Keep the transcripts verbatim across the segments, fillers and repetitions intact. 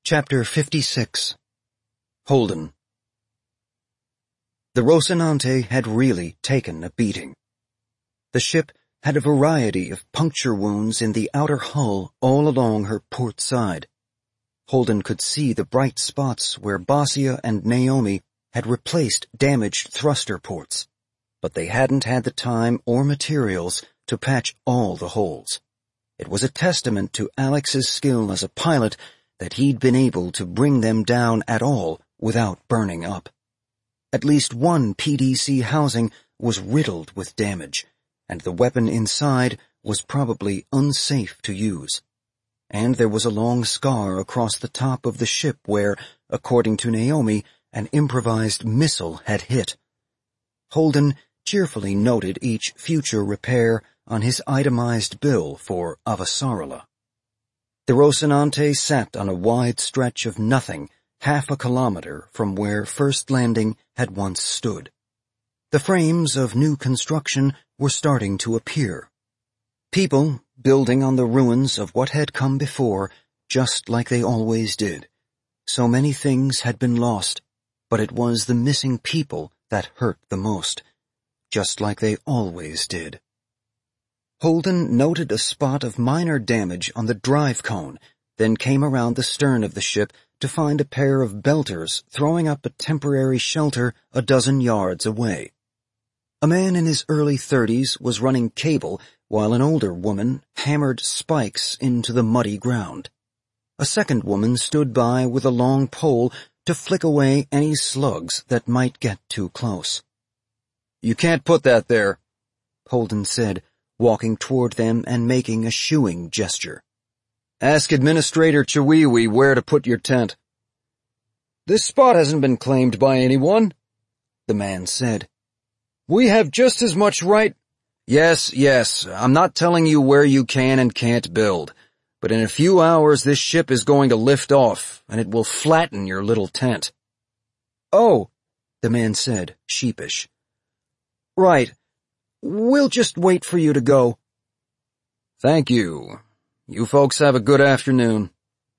Chapter fifty-six. Holden. The Rocinante had really taken a beating. The ship had a variety of puncture wounds in the outer hull all along her port side. Holden could see the bright spots where Basia and Naomi had replaced damaged thruster ports, but they hadn't had the time or materials to patch all the holes. It was a testament to Alex's skill as a pilot that he'd been able to bring them down at all without burning up. At least one P D C housing was riddled with damage, and the weapon inside was probably unsafe to use. And there was a long scar across the top of the ship where, according to Naomi, an improvised missile had hit. Holden cheerfully noted each future repair on his itemized bill for Avasarala. The Rocinante sat on a wide stretch of nothing half a kilometer from where First Landing had once stood. The frames of new construction were starting to appear. People building on the ruins of what had come before, just like they always did. So many things had been lost, but it was the missing people that hurt the most, just like they always did. Holden noted a spot of minor damage on the drive cone, then came around the stern of the ship to find a pair of belters throwing up a temporary shelter a dozen yards away. A man in his early thirties was running cable while an older woman hammered spikes into the muddy ground. A second woman stood by with a long pole to flick away any slugs that might get too close. "You can't put that there," Holden said, walking toward them and making a shooing gesture. "Ask Administrator Chiwiwi where to put your tent." "This spot hasn't been claimed by anyone," the man said. "We have just as much right—" "Yes, yes, I'm not telling you where you can and can't build, but in a few hours this ship is going to lift off, and it will flatten your little tent." "Oh," the man said, sheepish. "Right. We'll just wait for you to go." "Thank you. You folks have a good afternoon."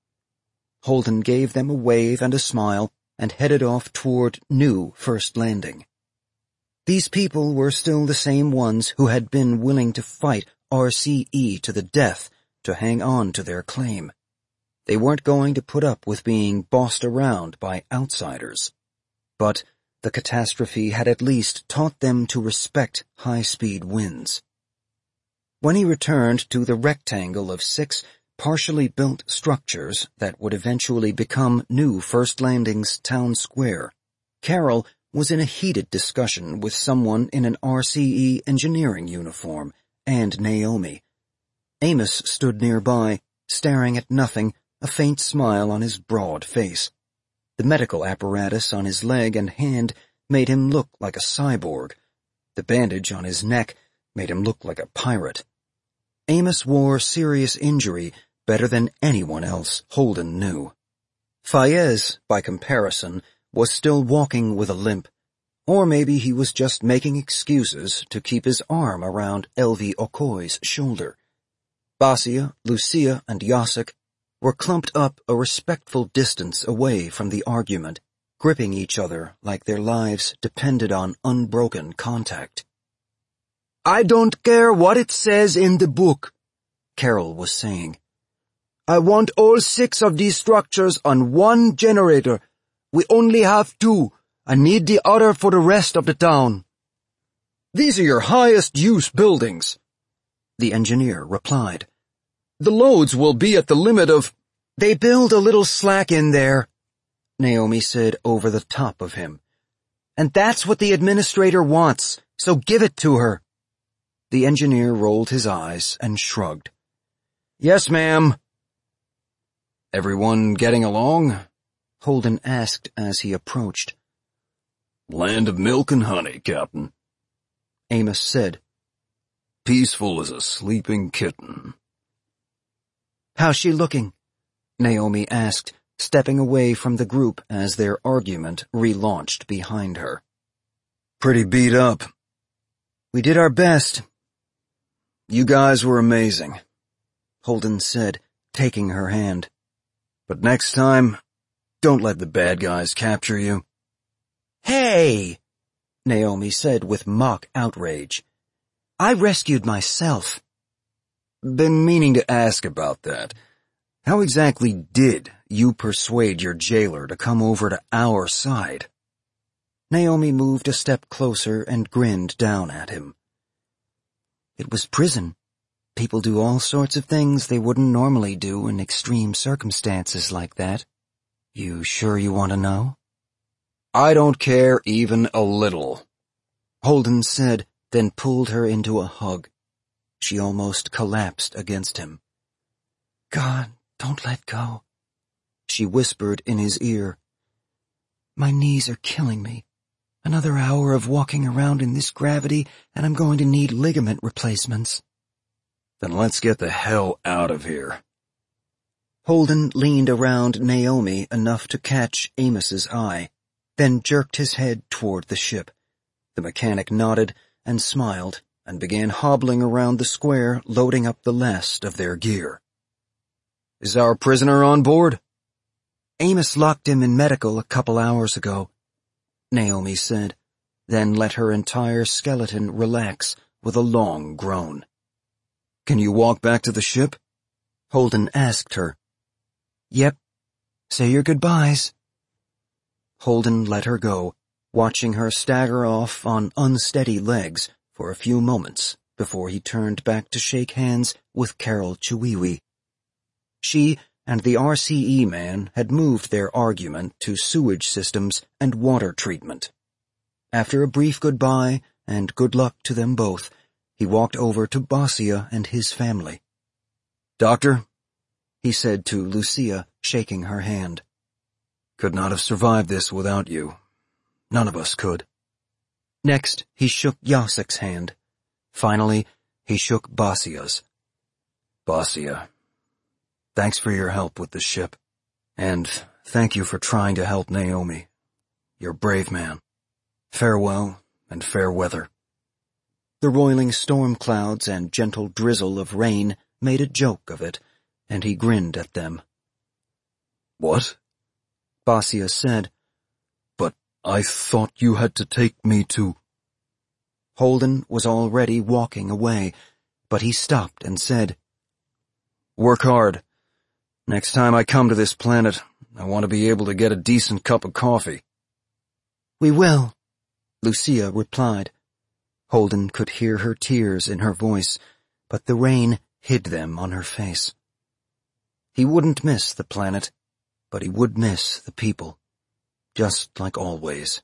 Holden gave them a wave and a smile and headed off toward New First Landing. These people were still the same ones who had been willing to fight R C E to the death to hang on to their claim. They weren't going to put up with being bossed around by outsiders. But the catastrophe had at least taught them to respect high-speed winds. When he returned to the rectangle of six partially built structures that would eventually become New First Landing's town square, Carol was in a heated discussion with someone in an R C E engineering uniform and Naomi. Amos stood nearby, staring at nothing, a faint smile on his broad face. The medical apparatus on his leg and hand made him look like a cyborg. The bandage on his neck made him look like a pirate. Amos wore serious injury better than anyone else Holden knew. Fayez, by comparison, was still walking with a limp, or maybe he was just making excuses to keep his arm around Elvie Okoy's shoulder. Basia, Lucia, and Yasek were clumped up a respectful distance away from the argument, gripping each other like their lives depended on unbroken contact. "I don't care what it says in the book," Carol was saying. "I want all six of these structures on one generator. We only have two. I need the other for the rest of the town." "These are your highest-use buildings," the engineer replied. "The loads will be at the limit of—" "They build a little slack in there," Naomi said over the top of him. "And that's what the administrator wants, so give it to her." The engineer rolled his eyes and shrugged. "Yes, ma'am." "Everyone getting along?" Holden asked as he approached. "Land of milk and honey, Captain," Amos said. "Peaceful as a sleeping kitten." "How's she looking?" Naomi asked, stepping away from the group as their argument relaunched behind her. "Pretty beat up." "We did our best." "You guys were amazing," Holden said, taking her hand. But next time, don't let the bad guys capture you. Hey, Naomi said with mock outrage. I rescued myself. Been meaning to ask about that. How exactly did you persuade your jailer to come over to our side? Naomi moved a step closer and grinned down at him. It was prison. People do all sorts of things they wouldn't normally do in extreme circumstances like that. You sure you want to know? I don't care even a little, Holden said, then pulled her into a hug. She almost collapsed against him. God, don't let go, she whispered in his ear. My knees are killing me. Another hour of walking around in this gravity, and I'm going to need ligament replacements. Then let's get the hell out of here. Holden leaned around Naomi enough to catch Amos's eye, then jerked his head toward the ship. The mechanic nodded and smiled and began hobbling around the square, loading up the last of their gear. Is our prisoner on board? Amos locked him in medical a couple hours ago, Naomi said, then let her entire skeleton relax with a long groan. Can you walk back to the ship? Holden asked her. Yep. Say your goodbyes. Holden let her go, watching her stagger off on unsteady legs for a few moments before he turned back to shake hands with Carol Chiwiwi. She and the R C E man had moved their argument to sewage systems and water treatment. After a brief goodbye and good luck to them both, he walked over to Basia and his family. Doctor, he said to Lucia, shaking her hand. Could not have survived this without you. None of us could. Next, he shook Yasek's hand. Finally, he shook Basia's. Basia, thanks for your help with the ship. And thank you for trying to help Naomi. You're a brave man. Farewell and fair weather. The roiling storm clouds and gentle drizzle of rain made a joke of it, and he grinned at them. What? Basia said. But I thought you had to take me to... Holden was already walking away, but he stopped and said, Work hard. Next time I come to this planet, I want to be able to get a decent cup of coffee. We will, Lucia replied. Holden could hear her tears in her voice, but the rain hid them on her face. He wouldn't miss the planet, but he would miss the people, just like always.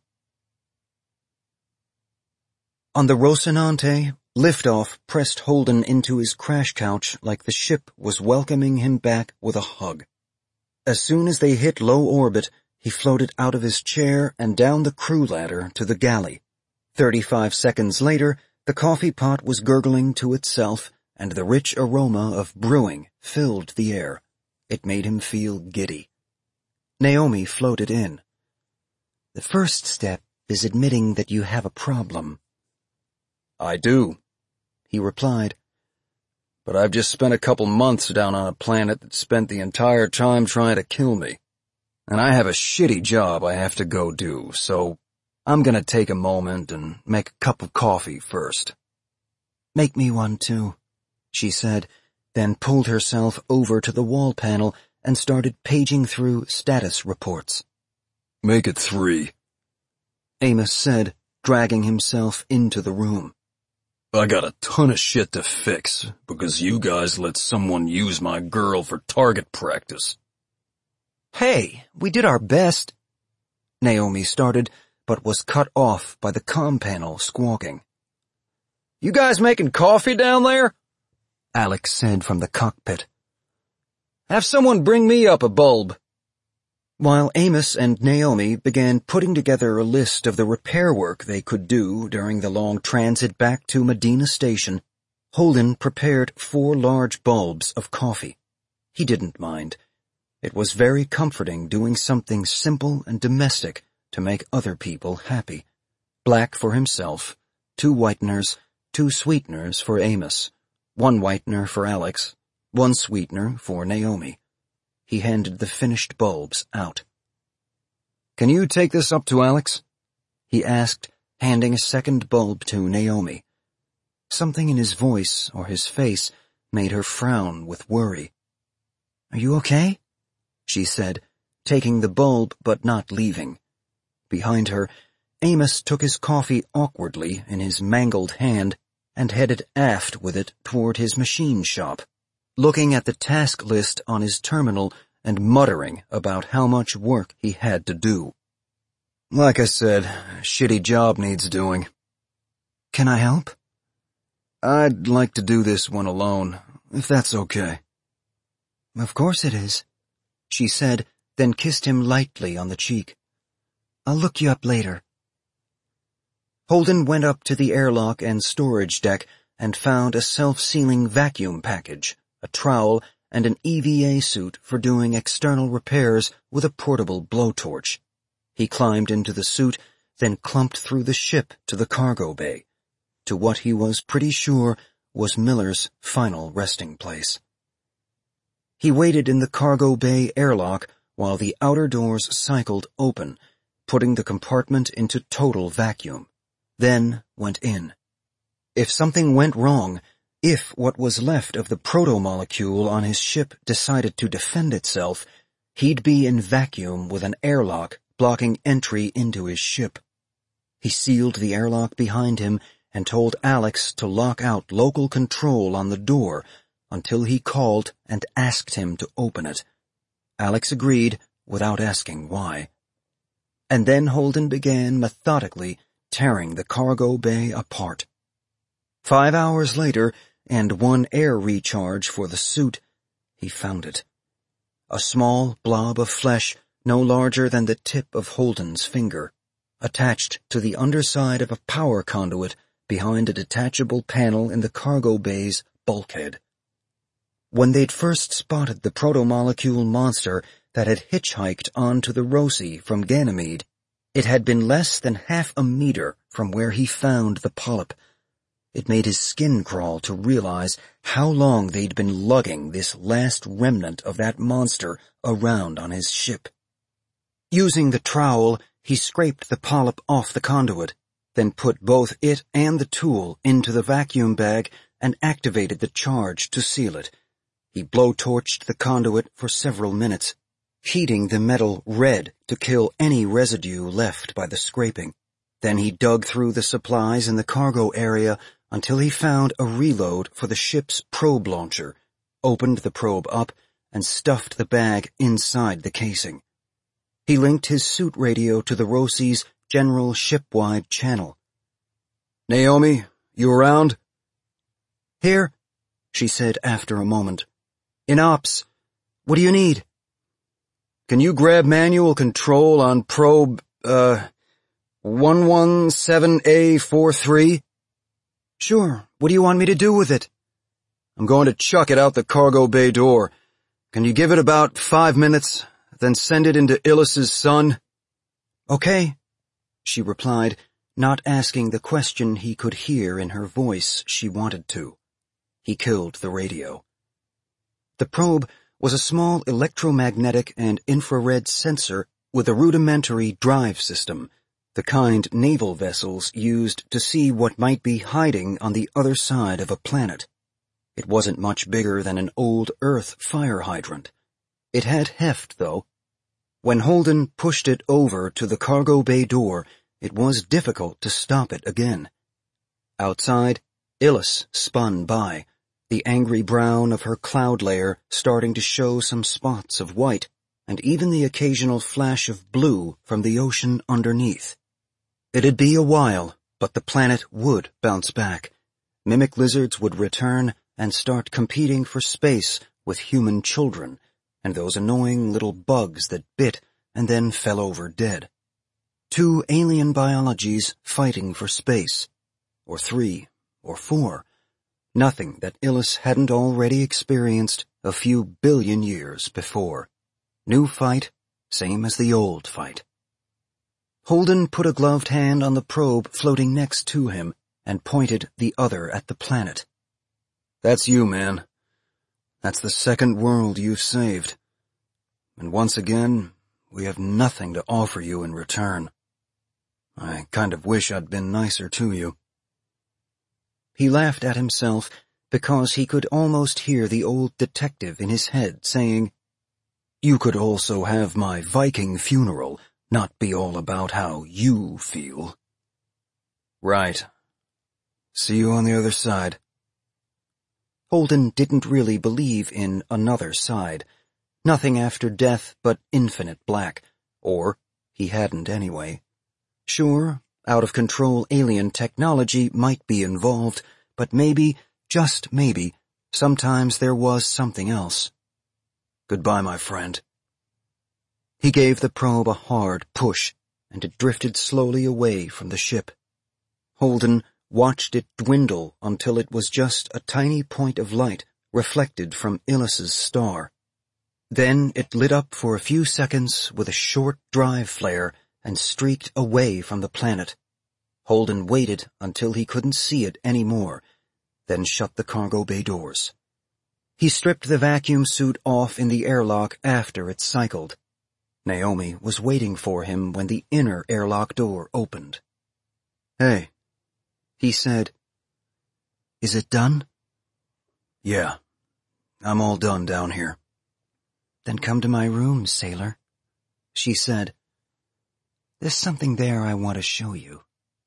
On the Rocinante, liftoff pressed Holden into his crash couch like the ship was welcoming him back with a hug. As soon as they hit low orbit, he floated out of his chair and down the crew ladder to the galley. Thirty-five seconds later, the coffee pot was gurgling to itself, and the rich aroma of brewing filled the air. It made him feel giddy. Naomi floated in. The first step is admitting that you have a problem. I do, he replied. But I've just spent a couple months down on a planet that spent the entire time trying to kill me. And I have a shitty job I have to go do, so I'm gonna take a moment and make a cup of coffee first. Make me one too, she said, then pulled herself over to the wall panel and started paging through status reports. Make it three, Amos said, dragging himself into the room. I got a ton of shit to fix because you guys let someone use my girl for target practice. Hey, we did our best, Naomi started, but was cut off by the comm panel squawking. You guys making coffee down there? Alex said from the cockpit. Have someone bring me up a bulb. While Amos and Naomi began putting together a list of the repair work they could do during the long transit back to Medina Station, Holden prepared four large bulbs of coffee. He didn't mind. It was very comforting doing something simple and domestic to make other people happy. Black for himself, two whiteners, two sweeteners for Amos, one whitener for Alex, one sweetener for Naomi. He handed the finished bulbs out. "Can you take this up to Alex?" he asked, handing a second bulb to Naomi. Something in his voice or his face made her frown with worry. "Are you okay?" she said, taking the bulb but not leaving. Behind her, Amos took his coffee awkwardly in his mangled hand and headed aft with it toward his machine shop, looking at the task list on his terminal and muttering about how much work he had to do. "Like I said, a shitty job needs doing." "Can I help?" "I'd like to do this one alone, if that's okay." "Of course it is," she said, then kissed him lightly on the cheek. "I'll look you up later." Holden went up to the airlock and storage deck and found a self-sealing vacuum package, a trowel, and an E V A suit for doing external repairs with a portable blowtorch. He climbed into the suit, then clumped through the ship to the cargo bay, to what he was pretty sure was Miller's final resting place. He waited in the cargo bay airlock while the outer doors cycled open, putting the compartment into total vacuum, then went in. If something went wrong, if what was left of the proto-molecule on his ship decided to defend itself, he'd be in vacuum with an airlock blocking entry into his ship. He sealed the airlock behind him and told Alex to lock out local control on the door until he called and asked him to open it. Alex agreed without asking why. And then Holden began methodically tearing the cargo bay apart. Five hours later, and one air recharge for the suit, he found it. A small blob of flesh no larger than the tip of Holden's finger, attached to the underside of a power conduit behind a detachable panel in the cargo bay's bulkhead. When they'd first spotted the proto-molecule monster that had hitchhiked onto the Rosie from Ganymede, it had been less than half a meter from where he found the polyp. It made his skin crawl to realize how long they'd been lugging this last remnant of that monster around on his ship. Using the trowel, he scraped the polyp off the conduit, then put both it and the tool into the vacuum bag and activated the charge to seal it. He blowtorched the conduit for several minutes, heating the metal red to kill any residue left by the scraping. Then he dug through the supplies in the cargo area until he found a reload for the ship's probe launcher, opened the probe up, and stuffed the bag inside the casing. He linked his suit radio to the Rosie's general ship-wide channel. "Naomi, you around?" "Here," she said after a moment. "In ops. What do you need?" "Can you grab manual control on probe, uh, one one seven A forty-three? "Sure. What do you want me to do with it?" "I'm going to chuck it out the cargo bay door. Can you give it about five minutes, then send it into Illis's son?" "Okay," she replied, not asking the question he could hear in her voice she wanted to. He killed the radio. The probe was a small electromagnetic and infrared sensor with a rudimentary drive system, the kind naval vessels used to see what might be hiding on the other side of a planet. It wasn't much bigger than an old Earth fire hydrant. It had heft, though. When Holden pushed it over to the cargo bay door, it was difficult to stop it again. Outside, Illis spun by, the angry brown of her cloud layer starting to show some spots of white, and even the occasional flash of blue from the ocean underneath. It'd be a while, but the planet would bounce back. Mimic lizards would return and start competing for space with human children, and those annoying little bugs that bit and then fell over dead. Two alien biologies fighting for space. Or three, or four. Nothing that Illis hadn't already experienced a few billion years before. New fight, same as the old fight. Holden put a gloved hand on the probe floating next to him and pointed the other at the planet. "That's you, man. That's the second world you've saved. And once again, we have nothing to offer you in return. I kind of wish I'd been nicer to you." He laughed at himself because he could almost hear the old detective in his head saying, "You could also have my Viking funeral not be all about how you feel." "Right. See you on the other side." Holden didn't really believe in another side. Nothing after death but infinite black. Or he hadn't anyway. Sure, out-of-control alien technology might be involved, but maybe, just maybe, sometimes there was something else. "Goodbye, my friend." He gave the probe a hard push, and it drifted slowly away from the ship. Holden watched it dwindle until it was just a tiny point of light reflected from Illus's star. Then it lit up for a few seconds with a short drive flare and streaked away from the planet. Holden waited until he couldn't see it anymore, then shut the cargo bay doors. He stripped the vacuum suit off in the airlock after it cycled. Naomi was waiting for him when the inner airlock door opened. "Hey," he said. "Is it done?" "Yeah, I'm all done down here." "Then come to my room, sailor," she said. "There's something there I want to show you."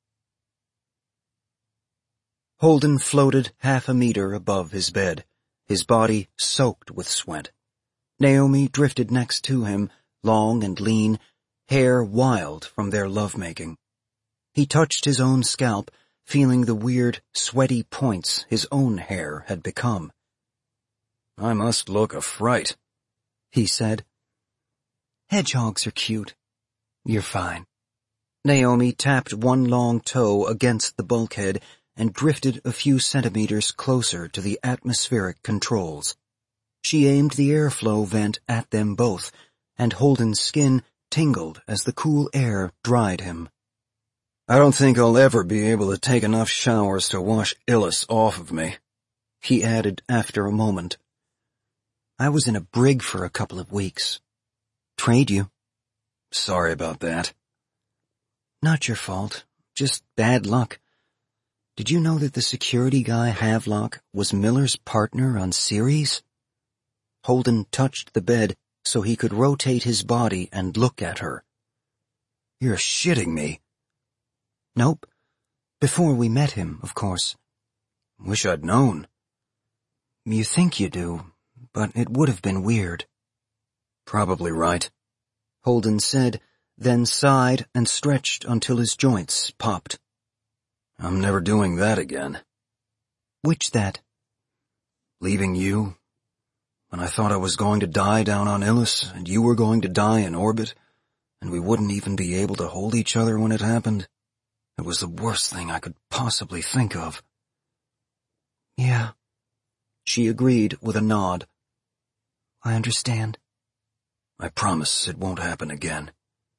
Holden floated half a meter above his bed, his body soaked with sweat. Naomi drifted next to him, long and lean, hair wild from their lovemaking. He touched his own scalp, feeling the weird, sweaty points his own hair had become. "I must look a fright," he said. "Hedgehogs are cute. You're fine." Naomi tapped one long toe against the bulkhead and drifted a few centimeters closer to the atmospheric controls. She aimed the airflow vent at them both, and Holden's skin tingled as the cool air dried him. "I don't think I'll ever be able to take enough showers to wash Illus off of me," he added after a moment. "I was in a brig for a couple of weeks. Trade you." "Sorry about that." "Not your fault. Just bad luck. Did you know that the security guy, Havelock, was Miller's partner on Ceres?" Holden touched the bed so he could rotate his body and look at her. "You're shitting me." "Nope. Before we met him, of course." "Wish I'd known." "You think you do, but it would have been weird." "Probably right," Holden said, then sighed and stretched until his joints popped. "I'm never doing that again." "Which that?" "Leaving you. When I thought I was going to die down on Illus, and you were going to die in orbit, and we wouldn't even be able to hold each other when it happened. It was the worst thing I could possibly think of." "Yeah," she agreed with a nod. "I understand." "I promise it won't happen again."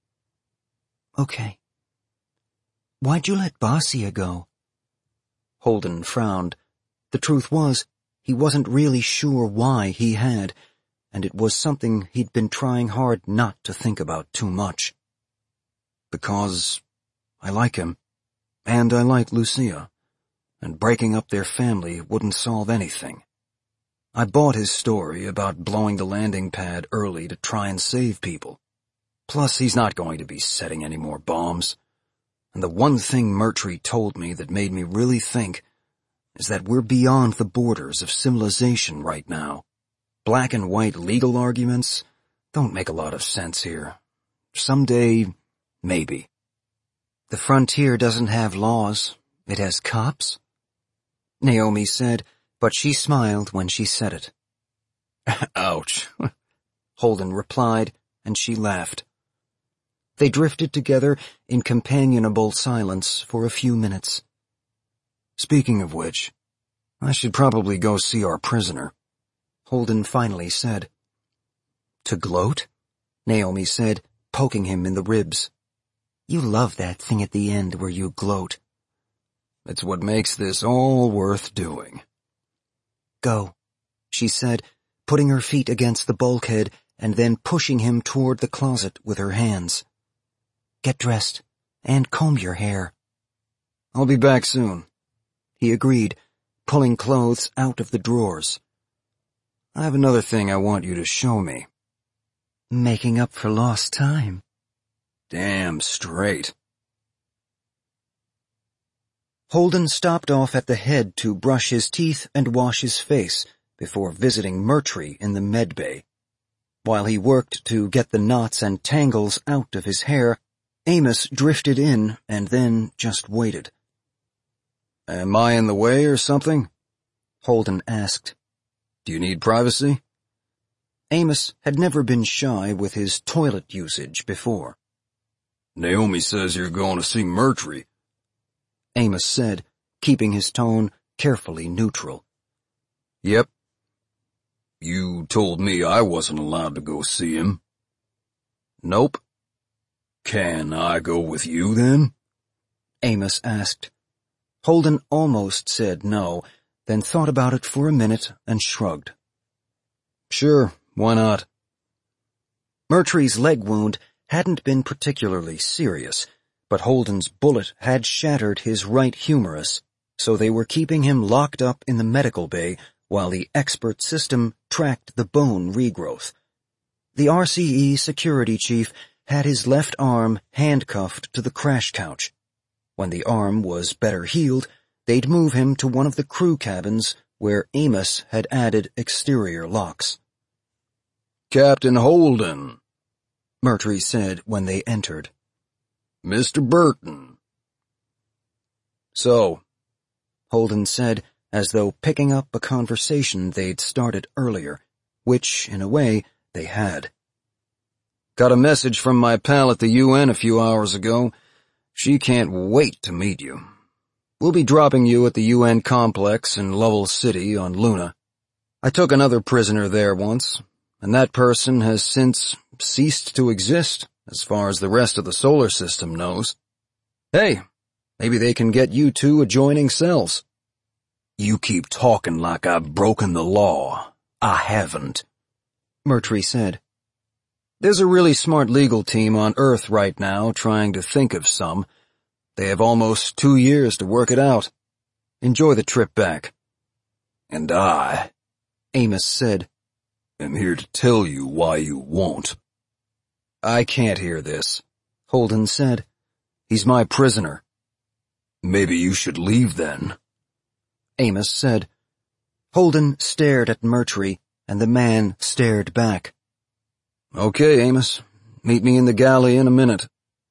"Okay. Why'd you let Basia go?" Holden frowned. The truth was, he wasn't really sure why he had, and it was something he'd been trying hard not to think about too much. "Because I like him, and I like Lucia, and breaking up their family wouldn't solve anything. I bought his story about blowing the landing pad early to try and save people. Plus, he's not going to be setting any more bombs. And the one thing Murtry told me that made me really think is that we're beyond the borders of civilization right now. Black and white legal arguments don't make a lot of sense here. Someday, maybe." "The frontier doesn't have laws. It has cops?" Naomi said, but she smiled when she said it. "Ouch," Holden replied, and she laughed. They drifted together in companionable silence for a few minutes. "Speaking of which, I should probably go see our prisoner," Holden finally said. "To gloat?" Naomi said, poking him in the ribs. "You love that thing at the end where you gloat." "It's what makes this all worth doing." "Go," she said, putting her feet against the bulkhead and then pushing him toward the closet with her hands. "Get dressed, and comb your hair." "I'll be back soon," he agreed, pulling clothes out of the drawers. "I have another thing I want you to show me." "Making up for lost time." "Damn straight." Holden stopped off at the head to brush his teeth and wash his face before visiting Murtry in the medbay. While he worked to get the knots and tangles out of his hair, Amos drifted in and then just waited. "Am I in the way or something?" Holden asked. "Do you need privacy?" Amos had never been shy with his toilet usage before. "Naomi says you're going to see Murtry," Amos said, keeping his tone carefully neutral. "Yep. You told me I wasn't allowed to go see him." "Nope." "Can I go with you then?" Amos asked. Holden almost said no, then thought about it for a minute and shrugged. "Sure, why not?" Murtry's leg wound hadn't been particularly serious, but Holden's bullet had shattered his right humerus, so they were keeping him locked up in the medical bay while the expert system tracked the bone regrowth. The R C E security chief had his left arm handcuffed to the crash couch. When the arm was better healed, they'd move him to one of the crew cabins where Amos had added exterior locks. "Captain Holden," Murtry said when they entered. "Mister Burton." "So," Holden said, as though picking up a conversation they'd started earlier, which, in a way, they had. "Got a message from my pal at the U N a few hours ago. She can't wait to meet you. We'll be dropping you at the U N complex in Lovell City on Luna. I took another prisoner there once, and that person has since ceased to exist, as far as the rest of the solar system knows. Hey, maybe they can get you two adjoining cells." "You keep talking like I've broken the law. I haven't," Murtry said. "There's a really smart legal team on Earth right now trying to think of some. They have almost two years to work it out. Enjoy the trip back." "And I," Amos said, "am here to tell you why you won't." "I can't hear this," Holden said. "He's my prisoner." "Maybe you should leave then," Amos said. Holden stared at Murtry, and the man stared back. "Okay, Amos. Meet me in the galley in a minute."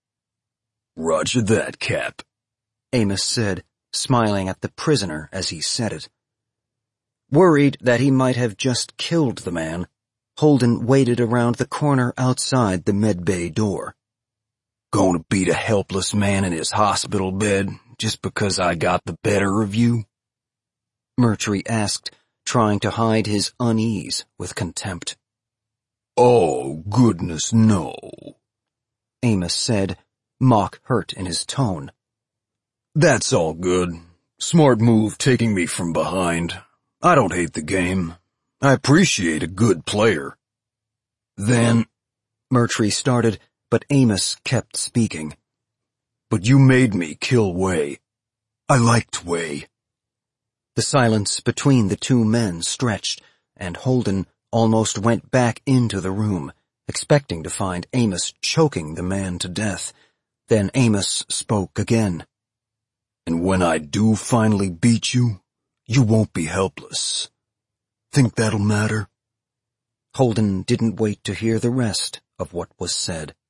"Roger that, Cap," Amos said, smiling at the prisoner as he said it. Worried that he might have just killed the man, Holden waited around the corner outside the medbay door. "Gonna beat a helpless man in his hospital bed just because I got the better of you?" Murtry asked, trying to hide his unease with contempt. "Oh, goodness, no," Amos said, mock hurt in his tone. "That's all good. Smart move taking me from behind. I don't hate the game. I appreciate a good player." "Then," Murtry started, but Amos kept speaking. "But you made me kill Way. I liked Way." The silence between the two men stretched, and Holden almost went back into the room, expecting to find Amos choking the man to death. Then Amos spoke again. "And when I do finally beat you, you won't be helpless. Think that'll matter?" Holden didn't wait to hear the rest of what was said.